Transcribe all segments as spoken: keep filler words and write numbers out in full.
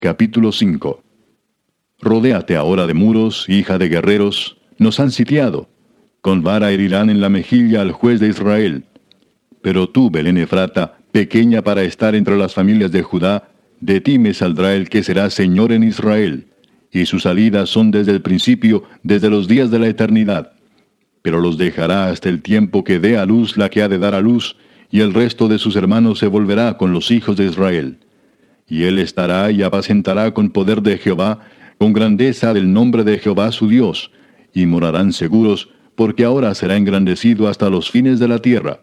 Capítulo cinco. Rodéate ahora de muros, hija de guerreros, nos han sitiado. Con vara herirán en la mejilla al juez de Israel. Pero tú, Belén Efrata, pequeña para estar entre las familias de Judá, de ti me saldrá el que será Señor en Israel, y sus salidas son desde el principio, desde los días de la eternidad. Pero los dejará hasta el tiempo que dé a luz la que ha de dar a luz, y el resto de sus hermanos se volverá con los hijos de Israel. Y él estará y apacentará con poder de Jehová, con grandeza del nombre de Jehová su Dios, y morarán seguros, porque ahora será engrandecido hasta los fines de la tierra.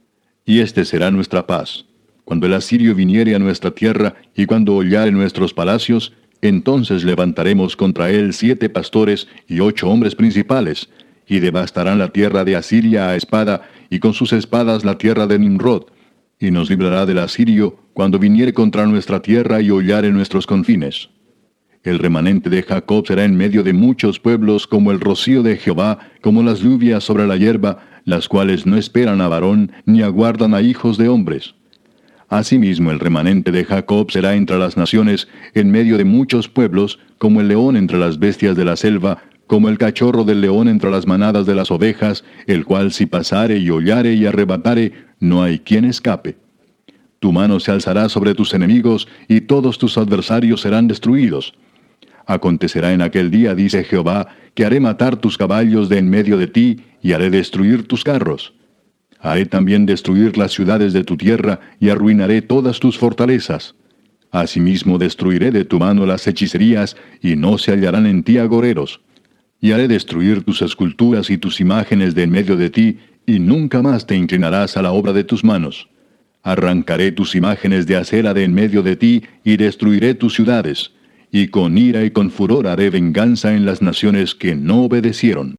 Y este será nuestra paz. Cuando el asirio viniere a nuestra tierra, y cuando hollare nuestros palacios, entonces levantaremos contra él siete pastores y ocho hombres principales, y devastarán la tierra de Asiria a espada, y con sus espadas la tierra de Nimrod, y nos librará del asirio cuando viniere contra nuestra tierra y hollare nuestros confines. El remanente de Jacob será en medio de muchos pueblos como el rocío de Jehová, como las lluvias sobre la hierba, las cuales no esperan a varón, ni aguardan a hijos de hombres. Asimismo el remanente de Jacob será entre las naciones, en medio de muchos pueblos, como el león entre las bestias de la selva, como el cachorro del león entre las manadas de las ovejas, el cual si pasare y hollare y arrebatare, no hay quien escape. Tu mano se alzará sobre tus enemigos, y todos tus adversarios serán destruidos. Acontecerá en aquel día, dice Jehová, que haré matar tus caballos de en medio de ti, y haré destruir tus carros. Haré también destruir las ciudades de tu tierra, y arruinaré todas tus fortalezas. Asimismo destruiré de tu mano las hechicerías, y no se hallarán en ti agoreros. Y haré destruir tus esculturas y tus imágenes de en medio de ti, y nunca más te inclinarás a la obra de tus manos. Arrancaré tus imágenes de acera de en medio de ti, y destruiré tus ciudades. Y con ira y con furor haré venganza en las naciones que no obedecieron.